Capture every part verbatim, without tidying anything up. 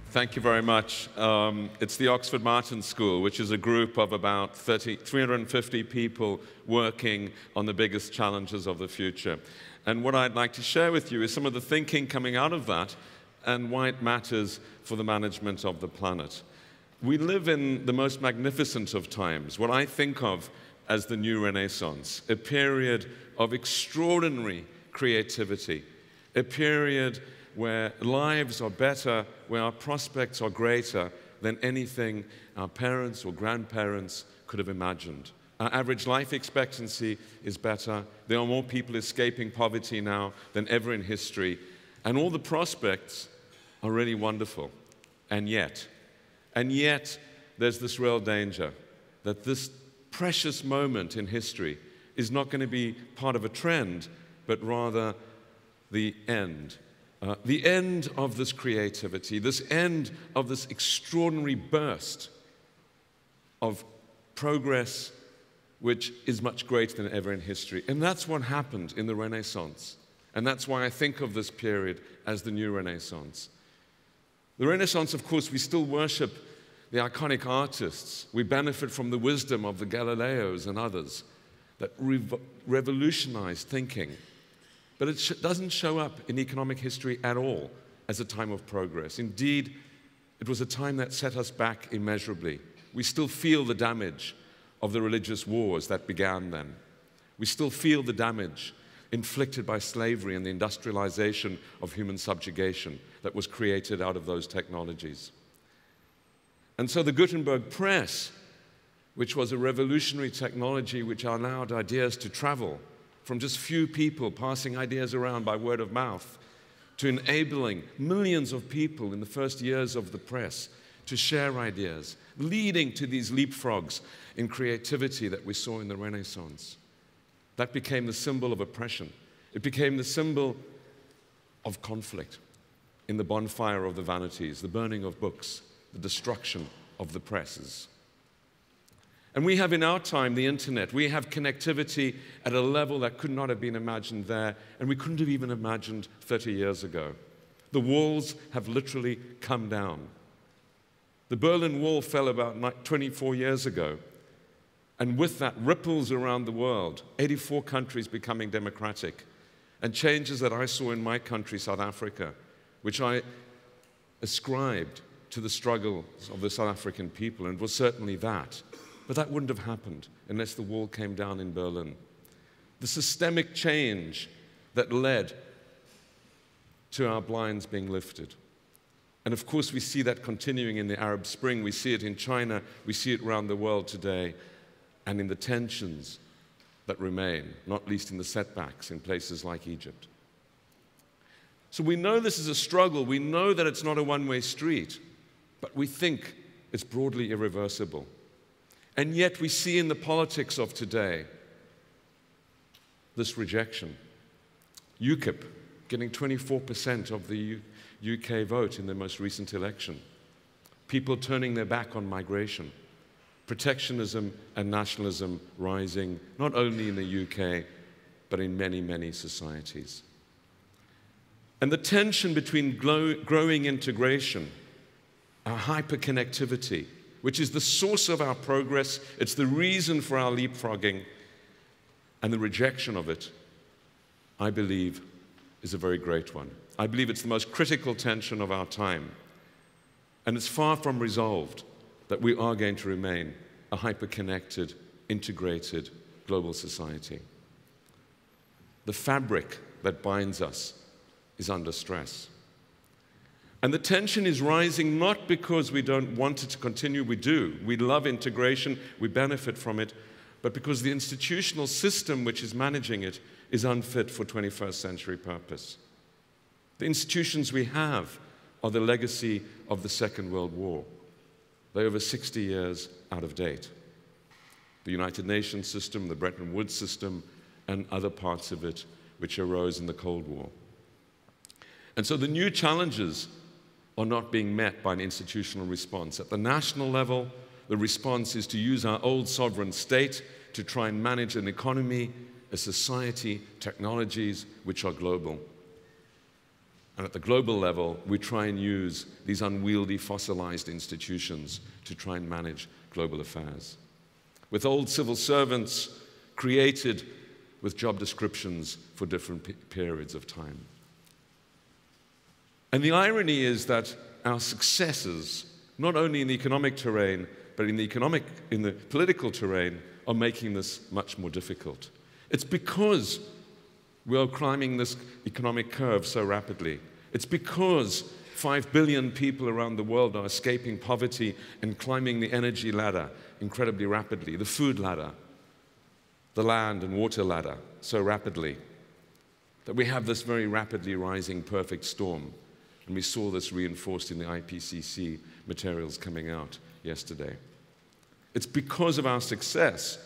Thank you very much. Um, it's the Oxford Martin School, which is a group of about three hundred fifty people working on the biggest challenges of the future. And what I'd like to share with you is some of the thinking coming out of that and why it matters for the management of the planet. We live in the most magnificent of times, what I think of as the new Renaissance, a period of extraordinary creativity, a period where lives are better, where our prospects are greater than anything our parents or grandparents could have imagined. Our average life expectancy is better. There are more people escaping poverty now than ever in history. And all the prospects are really wonderful. And yet, and yet, there's this real danger that this precious moment in history is not going to be part of a trend, but rather the end. Uh, the end of this creativity, this end of this extraordinary burst of progress which is much greater than ever in history. And that's what happened in the Renaissance. And that's why I think of this period as the new Renaissance. The Renaissance, of course, we still worship the iconic artists. We benefit from the wisdom of the Galileos and others that rev- revolutionized thinking. But it sh- doesn't show up in economic history at all as a time of progress. Indeed, it was a time that set us back immeasurably. We still feel the damage of the religious wars that began then. We still feel the damage inflicted by slavery and the industrialization of human subjugation that was created out of those technologies. And so the Gutenberg press, which was a revolutionary technology which allowed ideas to travel from just few people passing ideas around by word of mouth to enabling millions of people in the first years of the press to share ideas, leading to these leapfrogs in creativity that we saw in the Renaissance. That became the symbol of oppression. It became the symbol of conflict in the bonfire of the vanities, the burning of books, the destruction of the presses. And we have in our time the internet. We have connectivity at a level that could not have been imagined there, and we couldn't have even imagined thirty years ago. The walls have literally come down. The Berlin Wall fell about twenty-four years ago, and with that, ripples around the world, eighty-four countries becoming democratic, and changes that I saw in my country, South Africa, which I ascribed to the struggles of the South African people, and it was certainly that. But that wouldn't have happened unless the wall came down in Berlin. The systemic change that led to our blinds being lifted. And of course, we see that continuing in the Arab Spring. We see it in China. We see it around the world today. And in the tensions that remain, not least in the setbacks in places like Egypt. So we know this is a struggle. We know that it's not a one-way street. But we think it's broadly irreversible. And yet we see in the politics of today this rejection. UKIP getting twenty-four percent of the U- UK vote in the most recent election. People turning their back on migration. Protectionism and nationalism rising, not only in the U K, but in many, many societies. And the tension between glow- growing integration, our hyperconnectivity, which is the source of our progress, it's the reason for our leapfrogging, and the rejection of it, I believe, is a very great one. I believe it's the most critical tension of our time. And it's far from resolved that we are going to remain a hyper-connected, integrated global society. The fabric that binds us is under stress. And the tension is rising not because we don't want it to continue, we do. We love integration, we benefit from it, but because the institutional system which is managing it is unfit for twenty-first century purpose. The institutions we have are the legacy of the Second World War. They're over sixty years out of date. The United Nations system, the Bretton Woods system, and other parts of it which arose in the Cold War. And so the new challenges are not being met by an institutional response. At the national level, the response is to use our old sovereign state to try and manage an economy, a society, technologies which are global. And at the global level, we try and use these unwieldy fossilized institutions to try and manage global affairs. With old civil servants created with job descriptions for different pe- periods of time. And the irony is that our successes, not only in the economic terrain, but in the economic, in the political terrain, are making this much more difficult. It's because we are climbing this economic curve so rapidly. It's because five billion people around the world are escaping poverty and climbing the energy ladder incredibly rapidly, the food ladder, the land and water ladder so rapidly, that we have this very rapidly rising perfect storm. And we saw this reinforced in the I P C C materials coming out yesterday. It's because of our success,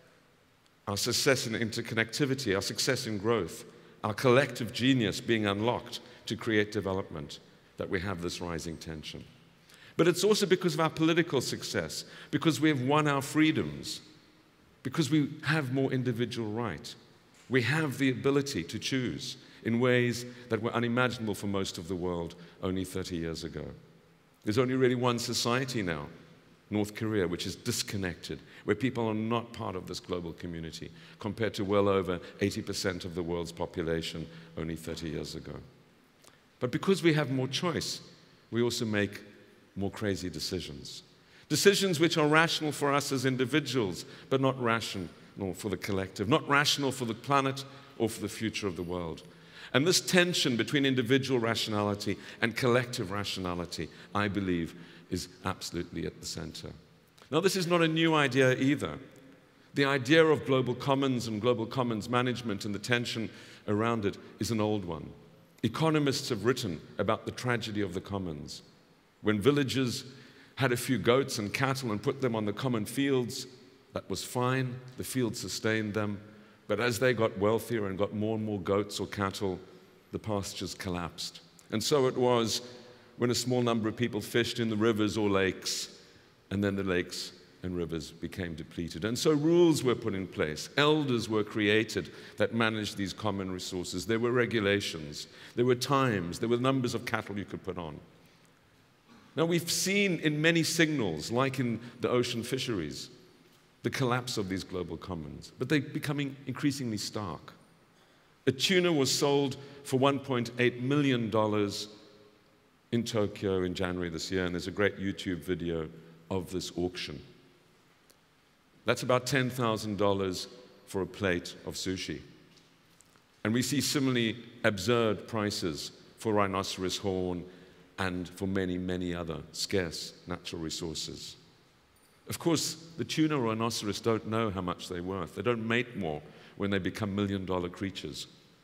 our success in interconnectivity, our success in growth, our collective genius being unlocked to create development, that we have this rising tension. But it's also because of our political success, because we have won our freedoms, because we have more individual right. We have the ability to choose in ways that were unimaginable for most of the world only thirty years ago. There's only really one society now, North Korea, which is disconnected, where people are not part of this global community, compared to well over eighty percent of the world's population only thirty years ago. But because we have more choice, we also make more crazy decisions. Decisions which are rational for us as individuals, but not rational for the collective, not rational for the planet or for the future of the world. And this tension between individual rationality and collective rationality, I believe, is absolutely at the center. Now, this is not a new idea either. The idea of global commons and global commons management and the tension around it is an old one. Economists have written about the tragedy of the commons. When villagers had a few goats and cattle and put them on the common fields, that was fine. The fields sustained them. But as they got wealthier and got more and more goats or cattle, the pastures collapsed. And so it was when a small number of people fished in the rivers or lakes, and then the lakes and rivers became depleted. And so rules were put in place. Elders were created that managed these common resources. There were regulations. There were times. There were numbers of cattle you could put on. Now, we've seen in many signals, like in the ocean fisheries, the collapse of these global commons, but they're becoming increasingly stark. A tuna was sold for one point eight million dollars in Tokyo in January this year, and there's a great YouTube video of this auction. That's about ten thousand dollars for a plate of sushi. And we see similarly absurd prices for rhinoceros horn and for many, many other scarce natural resources. Of course, the tuna or rhinoceros don't know how much they're worth. They don't mate more when they become million-dollar creatures.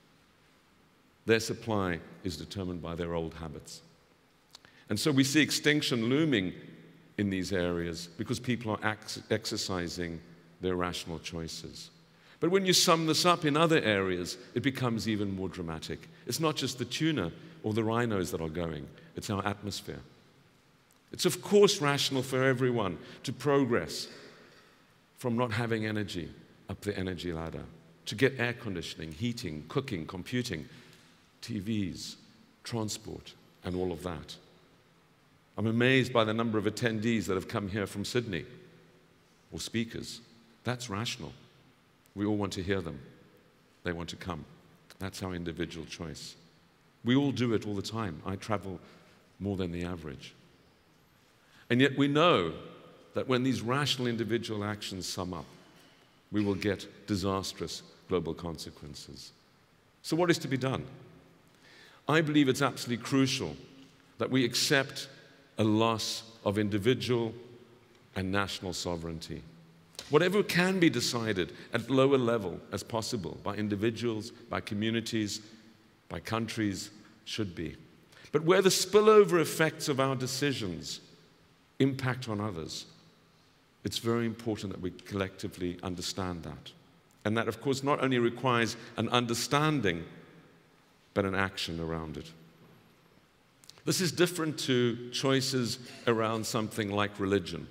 Their supply is determined by their old habits. And so we see extinction looming in these areas because people are ex exercising their rational choices. But when you sum this up in other areas, it becomes even more dramatic. It's not just the tuna or the rhinos that are going, it's our atmosphere. It's of course rational for everyone to progress from not having energy up the energy ladder, to get air conditioning, heating, cooking, computing, T Vs, transport, and all of that. I'm amazed by the number of attendees that have come here from Sydney, or speakers. That's rational. We all want to hear them. They want to come. That's our individual choice. We all do it all the time. I travel more than the average. And yet we know that when these rational individual actions sum up, we will get disastrous global consequences. So what is to be done? I believe it's absolutely crucial that we accept a loss of individual and national sovereignty. Whatever can be decided at lower level as possible by individuals, by communities, by countries, should be. But where the spillover effects of our decisions impact on others, it's very important that we collectively understand that. And that, of course, not only requires an understanding, but an action around it. This is different to choices around something like religion.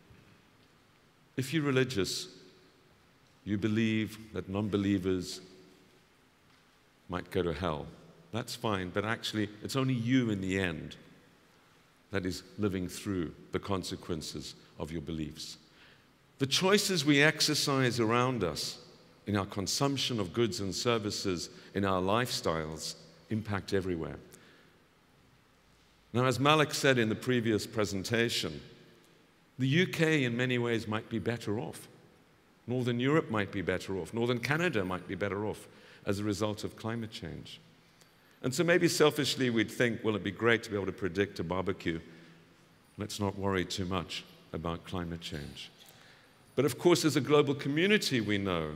If you're religious, you believe that non-believers might go to hell That's fine, but actually, it's only you in the end that is living through the consequences of your beliefs. The choices we exercise around us in our consumption of goods and services, in our lifestyles, impact everywhere. Now, as Malik said in the previous presentation, the U K in many ways might be better off. Northern Europe might be better off. Northern Canada might be better off as a result of climate change. And so maybe selfishly we'd think, well, it'd be great to be able to predict a barbecue. Let's not worry too much about climate change. But of course, as a global community, we know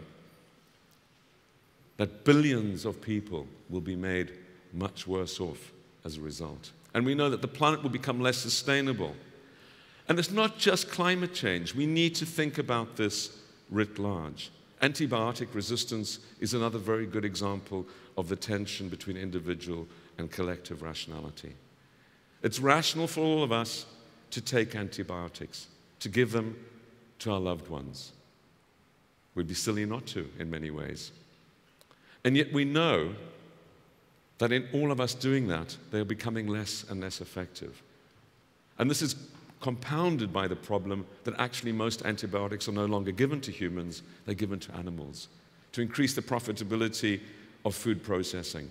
that billions of people will be made much worse off as a result. And we know that the planet will become less sustainable. And it's not just climate change. We need to think about this writ large. Antibiotic resistance is another very good example of the tension between individual and collective rationality. It's rational for all of us to take antibiotics, to give them to our loved ones. We'd be silly not to, in many ways. And yet we know that in all of us doing that, they are becoming less and less effective. And this is compounded by the problem that actually most antibiotics are no longer given to humans, they're given to animals, to increase the profitability of food processing.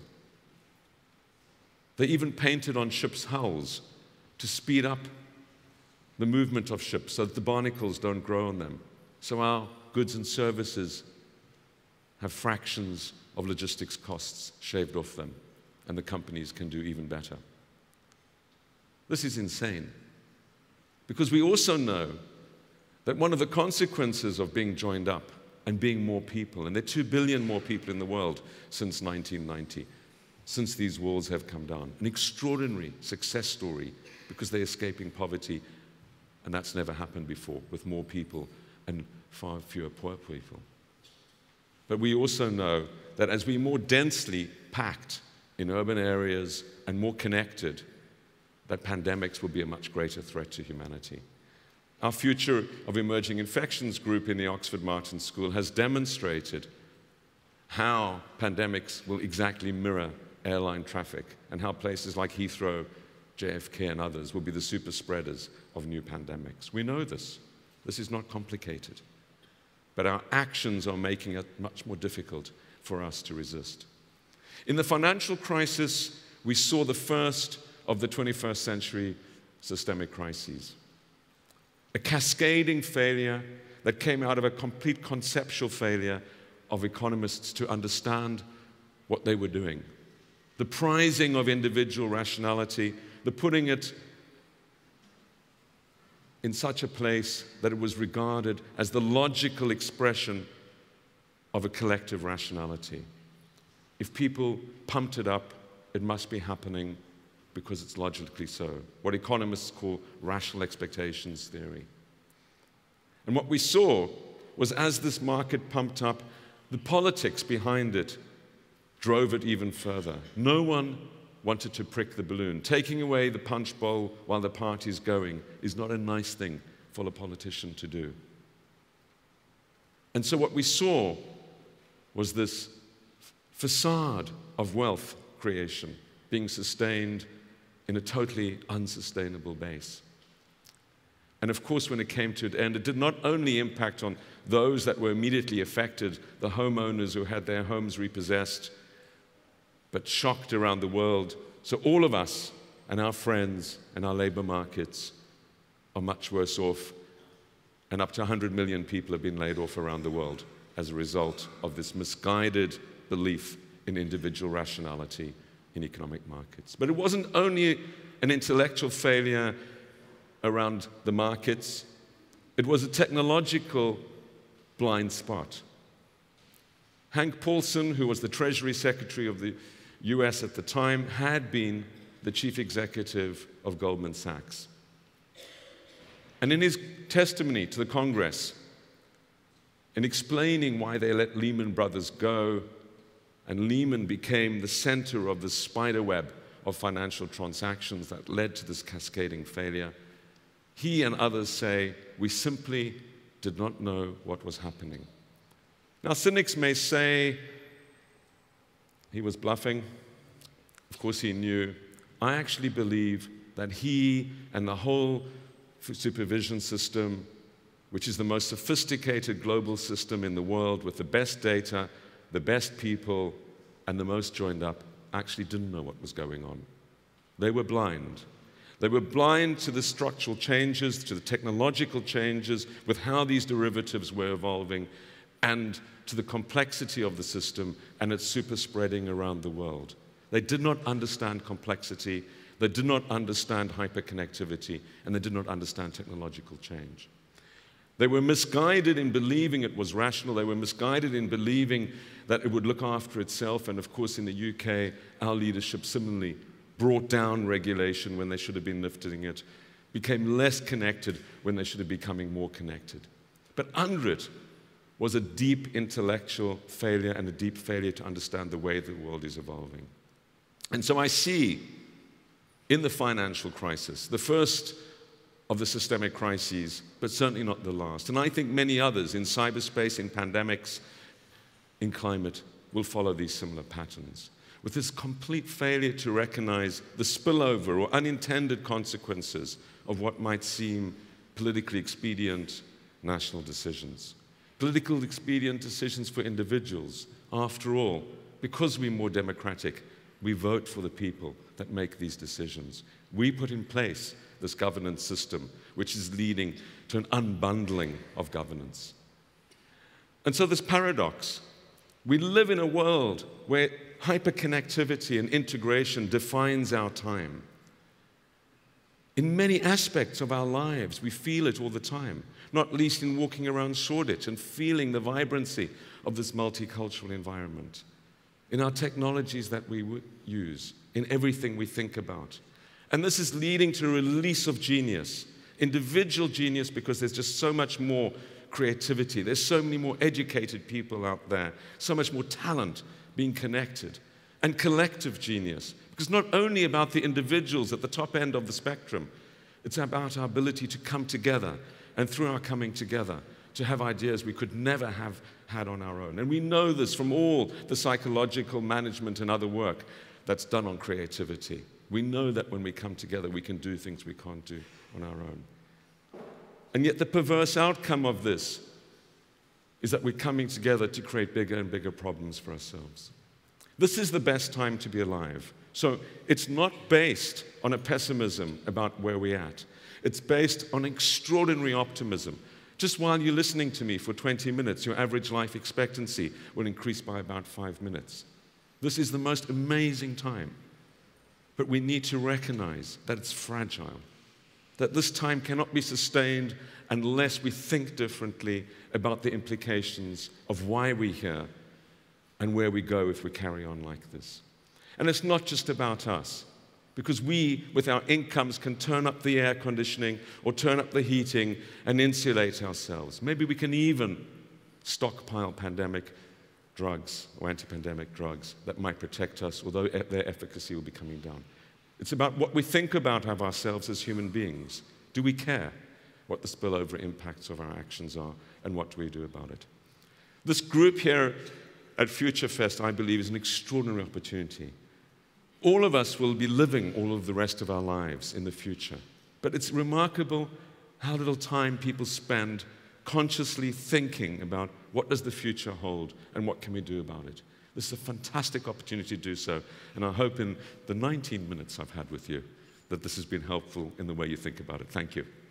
They even painted on ships' hulls to speed up the movement of ships so that the barnacles don't grow on them. So our goods and services have fractions of logistics costs shaved off them, and the companies can do even better. This is insane, because we also know that one of the consequences of being joined up and being more people, and there are two billion more people in the world since nineteen ninety, since these walls have come down, an extraordinary success story because they're escaping poverty, and that's never happened before with more people and far fewer poor people. But we also know that as we're more densely packed in urban areas and more connected, that pandemics will be a much greater threat to humanity. Our Future of Emerging Infections group in the Oxford Martins School has demonstrated how pandemics will exactly mirror airline traffic and how places like Heathrow, J F K, and others will be the super spreaders of new pandemics. We know this. This is not complicated. But our actions are making it much more difficult for us to resist. In the financial crisis, we saw the first of the twenty-first century systemic crises. A cascading failure that came out of a complete conceptual failure of economists to understand what they were doing. The prizing of individual rationality, the putting it in such a place that it was regarded as the logical expression of a collective rationality. If people pumped it up, it must be happening because it's logically so, what economists call rational expectations theory. And what we saw was as this market pumped up, the politics behind it drove it even further. No one wanted to prick the balloon. Taking away the punch bowl while the party's going is not a nice thing for a politician to do. And so what we saw was this facade of wealth creation being sustained in a totally unsustainable base. And of course, when it came to an end, it did not only impact on those that were immediately affected, the homeowners who had their homes repossessed, but shocked around the world. So all of us and our friends and our labor markets are much worse off, and up to one hundred million people have been laid off around the world as a result of this misguided belief in individual rationality in economic markets. But it wasn't only an intellectual failure around the markets, it was a technological blind spot. Hank Paulson, who was the Treasury Secretary of the U S at the time, had been the chief executive of Goldman Sachs. And in his testimony to the Congress, in explaining why they let Lehman Brothers go, and Lehman became the center of the spider web of financial transactions that led to this cascading failure, he and others say, we simply did not know what was happening. Now, cynics may say he was bluffing, course, he knew, I actually believe that he and the whole supervision system, which is the most sophisticated global system in the world with the best data, the best people, and the most joined up, actually didn't know what was going on. They were blind. They were blind to the structural changes, to the technological changes, with how these derivatives were evolving, and to the complexity of the system and its super spreading around the world. They did not understand complexity, they did not understand hyperconnectivity, and they did not understand technological change. They were misguided in believing it was rational. They were misguided in believing that it would look after itself. And of course, in the U K, our leadership similarly brought down regulation when they should have been lifting it, became less connected when they should have been becoming more connected. But under it was a deep intellectual failure and a deep failure to understand the way the world is evolving. And so I see in the financial crisis, the first of the systemic crises, but certainly not the last. And I think many others in cyberspace, in pandemics, in climate, will follow these similar patterns, with this complete failure to recognize the spillover or unintended consequences of what might seem politically expedient national decisions. Political expedient decisions for individuals. After all, because we're more democratic, we vote for the people that make these decisions. We put in place this governance system, which is leading to an unbundling of governance. And so this paradox, we live in a world where hyperconnectivity and integration defines our time. In many aspects of our lives, we feel it all the time, not least in walking around Shoreditch and feeling the vibrancy of this multicultural environment, in our technologies that we use, in everything we think about. And this is leading to a release of genius, individual genius, because there's just so much more creativity. There's so many more educated people out there, so much more talent being connected, and collective genius, because not only about the individuals at the top end of the spectrum, it's about our ability to come together, and through our coming together, to have ideas we could never have had on our own. And we know this from all the psychological management and other work that's done on creativity. We know that when we come together, we can do things we can't do on our own. And yet the perverse outcome of this is that we're coming together to create bigger and bigger problems for ourselves. This is the best time to be alive. So it's not based on a pessimism about where we're at. It's based on extraordinary optimism. Just while you're listening to me for twenty minutes, your average life expectancy will increase by about five minutes. This is the most amazing time. But we need to recognize that it's fragile, that this time cannot be sustained unless we think differently about the implications of why we're here and where we go if we carry on like this. And it's not just about us, because we, with our incomes, can turn up the air conditioning or turn up the heating and insulate ourselves. Maybe we can even stockpile pandemic drugs or anti-pandemic drugs that might protect us, although their efficacy will be coming down. It's about what we think about of ourselves as human beings. Do we care what the spillover impacts of our actions are, and what do we do about it? This group here at FutureFest, I believe, is an extraordinary opportunity. All of us will be living all of the rest of our lives in the future, but it's remarkable how little time people spend consciously thinking about what does the future hold and what can we do about it. This is a fantastic opportunity to do so, and I hope in the nineteen minutes I've had with you that this has been helpful in the way you think about it. Thank you.